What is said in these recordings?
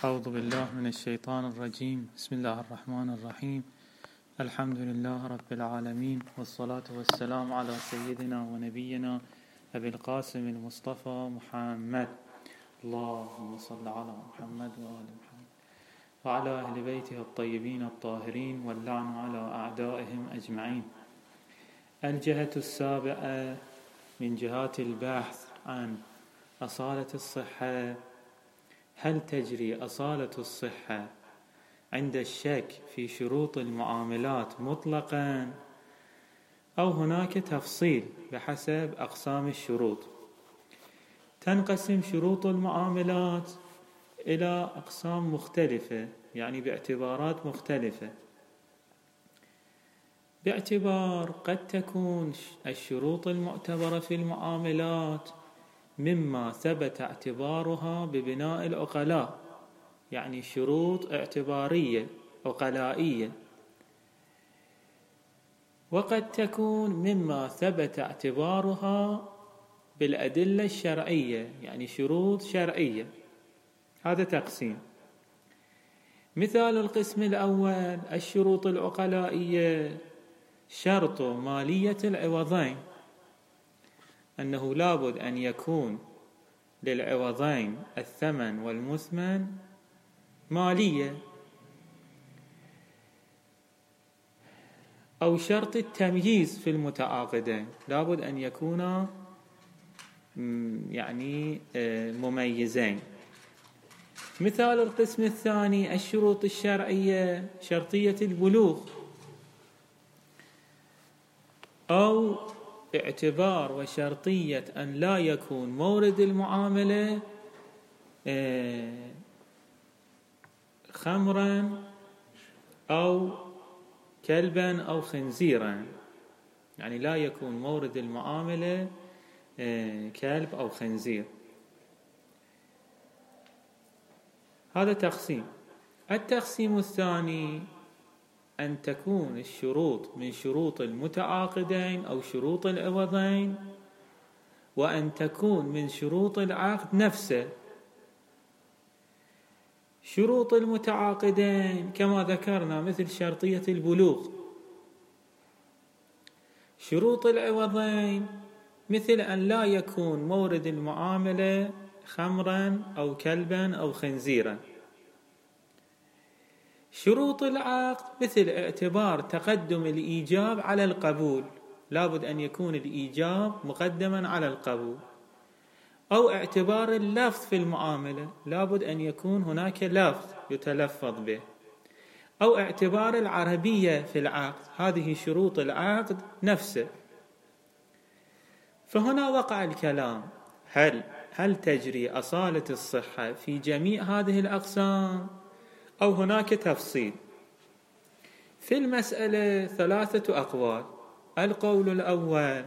أعوذ بالله من الشيطان الرجيم. بسم الله الرحمن الرحيم. الحمد لله رب العالمين، والصلاة والسلام على سيدنا ونبينا أبي القاسم المصطفى محمد. اللهم صل على محمد وآل محمد وعلى أهل بيته الطيبين الطاهرين، واللعن على أعدائهم أجمعين. الجهة السابعة من جهات البحث عن أصالة الصحة: هل تجري أصالة الصحة عند الشك في شروط المعاملات مطلقا، أو هناك تفصيل بحسب أقسام الشروط؟ تنقسم شروط المعاملات إلى أقسام مختلفة، يعني باعتبارات مختلفة. باعتبار قد تكون الشروط المعتبرة في المعاملات مما ثبت اعتبارها ببناء العقلاء، يعني شروط اعتبارية عقلائية، وقد تكون مما ثبت اعتبارها بالأدلة الشرعية، يعني شروط شرعية. هذا تقسيم. مثال القسم الأول: الشروط العقلائية: شرط مالية العوضين، أنه لابد أن يكون للعوضين الثمن والمثمن مالية. أو شرط التمييز في المتعاقدين، لابد أن يكونا يعني مميزين. مثال القسم الثاني: الشروط الشرعية: شرطية البلوغ، أو اعتبار وشرطية أن لا يكون مورد المعاملة خمرا أو كلبا أو خنزيرا، يعني لا يكون مورد المعاملة كلب أو خنزير. هذا تقسيم. التقسيم الثاني: أن تكون الشروط من شروط المتعاقدين أو شروط العوضين، وأن تكون من شروط العقد نفسه. شروط المتعاقدين كما ذكرنا مثل شرطية البلوغ. شروط العوضين مثل أن لا يكون مورد المعاملة خمرا أو كلبا أو خنزيرا. شروط العقد مثل اعتبار تقدم الإيجاب على القبول، لابد أن يكون الإيجاب مقدما على القبول. أو اعتبار اللفظ في المعاملة، لابد أن يكون هناك لفظ يتلفظ به. أو اعتبار العربية في العقد، هذه شروط العقد نفسه. فهنا وقع الكلام: هل تجري أصالة الصحة في جميع هذه الأقسام، أو هناك تفصيل؟ في المسألة 3 أقوال. القول الأول: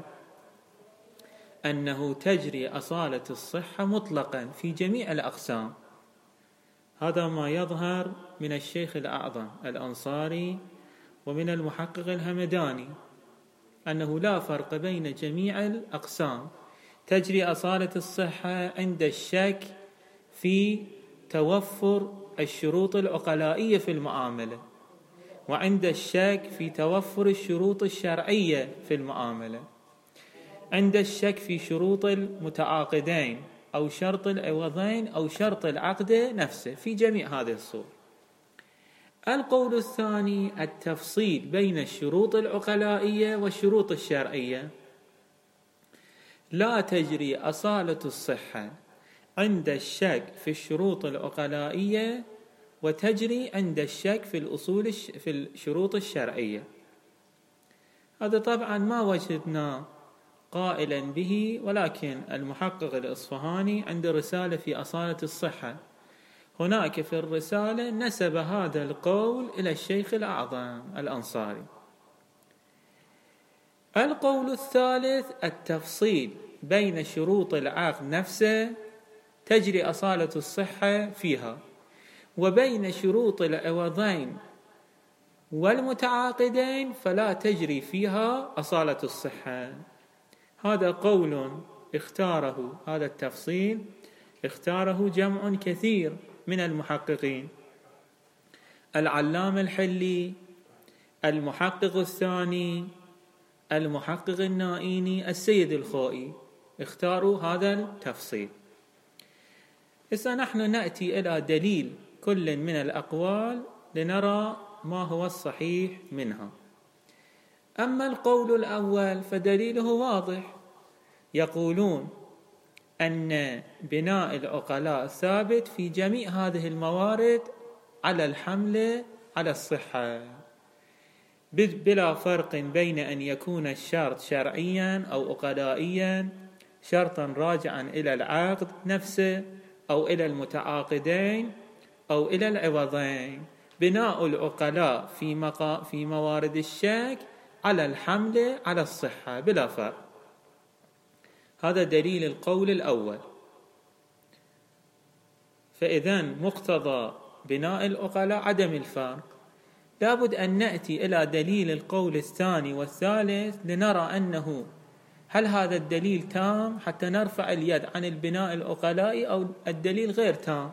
أنه تجري أصالة الصحة مطلقا في جميع الأقسام. هذا ما يظهر من الشيخ الأعظم الأنصاري ومن المحقق الهمداني، أنه لا فرق بين جميع الأقسام. تجري أصالة الصحة عند الشك في توفر الشروط العقلائية في المعاملة، وعند الشك في توفر الشروط الشرعية في المعاملة، عند الشك في شروط المتعاقدين أو شرط العوضين أو شرط العقد نفسه، في جميع هذه الصور. القول الثاني: التفصيل بين الشروط العقلائية والشروط الشرعية. لا تجري أصالة الصحة عند الشك في الشروط العقلائية، وتجري عند الشك في الشروط الشرعية. هذا طبعا ما وجدنا قائلا به، ولكن المحقق الإصفهاني عنده رسالة في أصالة الصحة، هناك في الرسالة نسب هذا القول إلى الشيخ الأعظم الأنصاري. القول الثالث: التفصيل بين شروط العقد نفسه، تجري أصالة الصحة فيها، وبين شروط العوضين والمتعاقدين فلا تجري فيها أصالة الصحة. هذا قول اختاره، هذا التفصيل اختاره جمع كثير من المحققين: العلامة الحلي، المحقق الثاني، المحقق النائيني، السيد الخوئي، اختاروا هذا التفصيل. إذا نحن نأتي إلى دليل كل من الأقوال لنرى ما هو الصحيح منها. أما القول الأول فدليله واضح، يقولون أن بناء العقلاء ثابت في جميع هذه الموارد على الحمل على الصحة، بلا فرق بين أن يكون الشرط شرعيا أو عقلائيا، شرطا راجعا إلى العقد نفسه أو إلى المتعاقدين أو إلى العوضين. بناء العقلاء في موارد الشك على الحمل على الصحة بلا فرق. هذا دليل القول الأول. فإذن مقتضى بناء العقلاء عدم الفرق. لابد أن نأتي إلى دليل القول الثاني والثالث لنرى أنه هل هذا الدليل تام حتى نرفع اليد عن البناء العقلائي أو الدليل غير تام.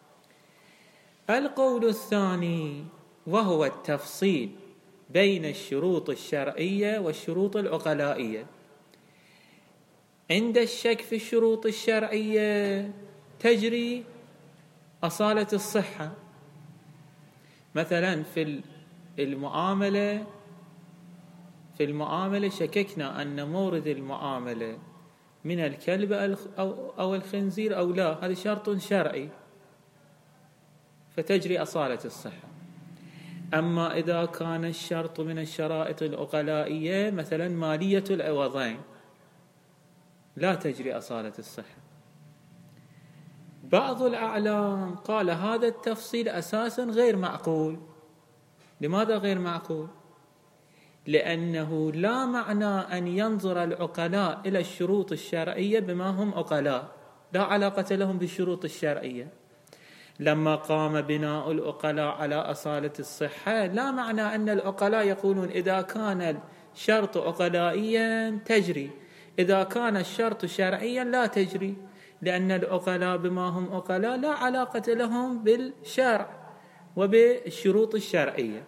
القول الثاني وهو التفصيل بين الشروط الشرعية والشروط العقلائية. عند الشك في الشروط الشرعية تجري أصالة الصحة. مثلا في المعاملة شككنا أن مورد المعاملة من الكلب أو الخنزير أو لا، هذا شرط شرعي فتجري أصالة الصحة. أما إذا كان الشرط من الشرائط العقلائية مثلا مالية العوضين لا تجري أصالة الصحة. بعض الأعلام قال هذا التفصيل أساسا غير معقول. لماذا غير معقول؟ لأنه لا معنى أن ينظر العقلاء إلى الشروط الشرعية بما هم عقلاء، لا علاقة لهم بالشروط الشرعية. لما قام بناء العقلاء على أصالة الصحة لا معنى أن العقلاء يقولون إذا كان الشرط عقلائيا تجري، إذا كان الشرط شرعيا لا تجري، لأن العقلاء بما هم عقلاء لا علاقة لهم بالشرع وبالشروط الشرعية.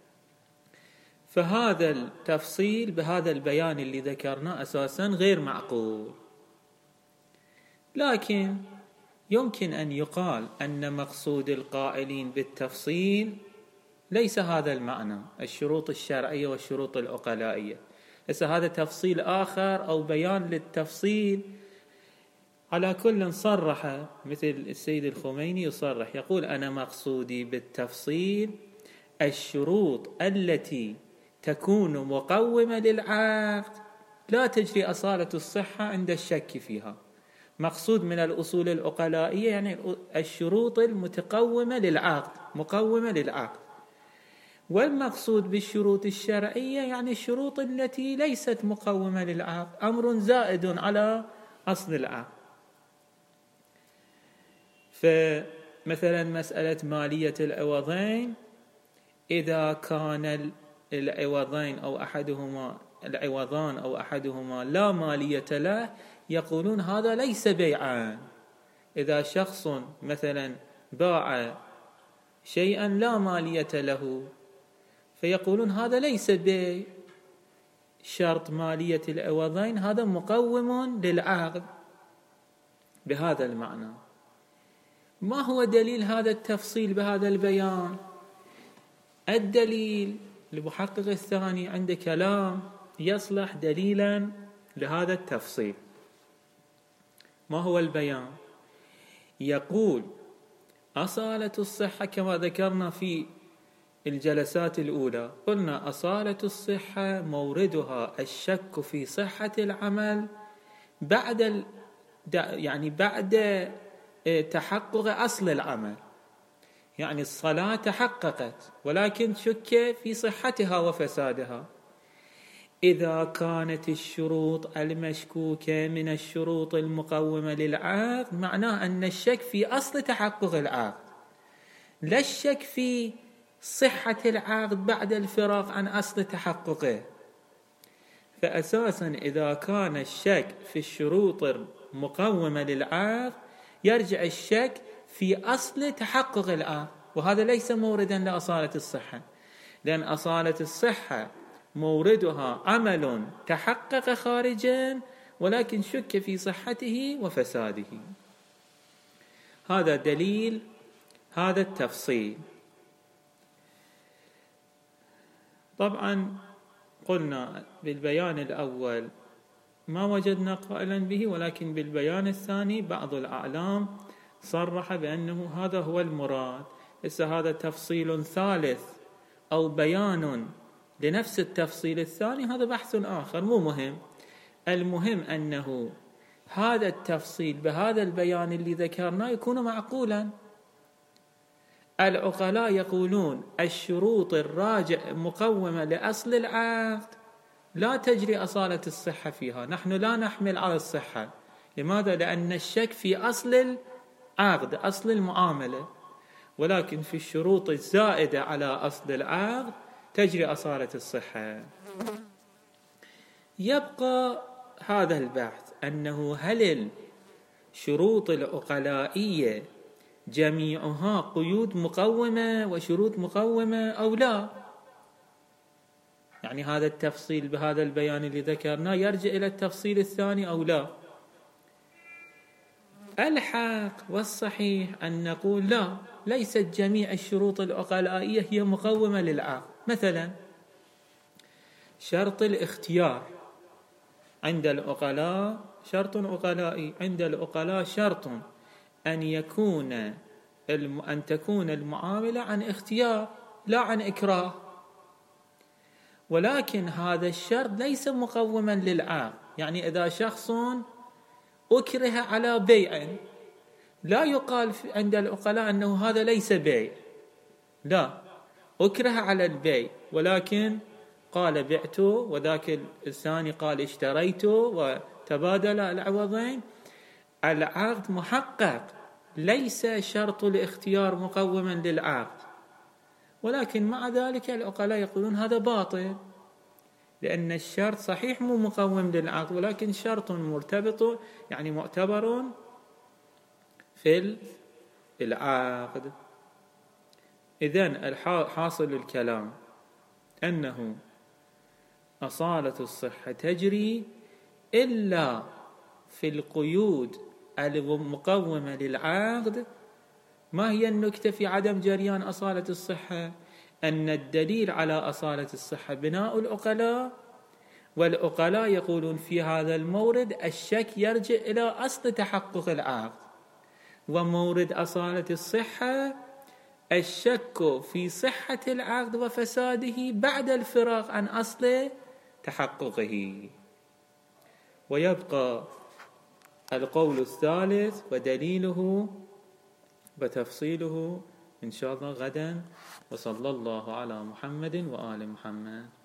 فهذا التفصيل بهذا البيان اللي ذكرناه أساسا غير معقول. لكن يمكن أن يقال أن مقصود القائلين بالتفصيل ليس هذا المعنى، الشروط الشرعية والشروط العقلائية. هذا تفصيل آخر أو بيان للتفصيل. على كل صرح، مثل السيد الخميني يصرح يقول أنا مقصودي بالتفصيل الشروط التي تكون مقومة للعقد لا تجري أصالة الصحة عند الشك فيها. مقصود من الأصول العقلائية يعني الشروط المتقومة للعقد، مقومة للعقد. والمقصود بالشروط الشرعية يعني الشروط التي ليست مقومة للعقد، أمر زائد على أصل العقد. فمثلا مسألة مالية العوضين، إذا كان العوضان أو أحدهما لا مالية له يقولون هذا ليس بيعا. إذا شخص مثلا باع شيئا لا مالية له فيقولون هذا ليس بيع. شرط مالية العوضين هذا مقوم للعقد بهذا المعنى. ما هو دليل هذا التفصيل بهذا البيان؟ الدليل المحقق الثاني عنده كلام يصلح دليلا لهذا التفصيل. ما هو البيان؟ يقول أصالة الصحة كما ذكرنا في الجلسات الأولى، قلنا أصالة الصحة موردها الشك في صحة العمل بعد تحقق أصل العمل. يعني الصلاة تحققت ولكن شك في صحتها وفسادها. إذا كانت الشروط المشكوكة من الشروط المقومة للعقد معناه أن الشك في أصل تحقق العقد، لا الشك في صحة العقد بعد الفراغ عن أصل تحققه. فأساسا إذا كان الشك في الشروط المقومة للعقد يرجع الشك في أصل تحقق العقد، وهذا ليس موردا لأصالة الصحة، لأن أصالة الصحة موردها عمل تحقق خارجا ولكن شك في صحته وفساده. هذا دليل هذا التفصيل. طبعا قلنا بالبيان الأول ما وجدنا قائلا به، ولكن بالبيان الثاني بعض الأعلام صرح بأنه هذا هو المراد. هذا تفصيل ثالث أو بيان لنفس التفصيل الثاني، هذا بحث آخر مو مهم. المهم أنه هذا التفصيل بهذا البيان اللي ذكرناه يكون معقولا. العقلاء يقولون الشروط الراجع مقومة لأصل العقد لا تجري أصالة الصحة فيها، نحن لا نحمل على الصحة. لماذا؟ لأن الشك في أصل العقد، أصل المعاملة، ولكن في الشروط الزائدة على أصل العقد تجري أصالة الصحة. يبقى هذا البحث أنه هل الشروط العقلائية جميعها قيود مقومة وشروط مقومة أو لا؟ يعني هذا التفصيل بهذا البيان اللي ذكرناه يرجع إلى التفصيل الثاني أو لا؟ الحق والصحيح أن نقول لا، ليست جميع الشروط العقلائية هي مقومة للعقد. مثلا شرط الاختيار عند العقلاء شرط عقلائي، عند العقلاء شرط أن تكون المعاملة عن اختيار لا عن إكراه، ولكن هذا الشرط ليس مقوما للعقد. يعني إذا شخص أكره على بيع لا يقال عند العقلاء أنه هذا ليس بيع، لا، أكره على البيع ولكن قال بعته وذاك الثاني قال اشتريته وتبادل العوضين، العقد محقق، ليس شرط الاختيار مقوما للعقد. ولكن مع ذلك العقلاء يقولون هذا باطل، لأن الشرط صحيح مو مقوم للعقد ولكن شرط مرتبط، يعني معتبر في العقد. إذن حاصل الكلام أنه أصالة الصحة تجري إلا في القيود المقومة للعقد. ما هي النكتة في عدم جريان أصالة الصحة؟ أن الدليل على أصالة الصحة بناء العقلاء، والعقلاء يقولون في هذا المورد الشك يرجع إلى أصل تحقق العقد، ومورد أصالة الصحة الشك في صحة العقد وفساده بعد الفراغ عن أصل تحققه. ويبقى القول الثالث ودليله وتفصيله إن شاء الله غدا. وصلى الله على محمد وآل محمد.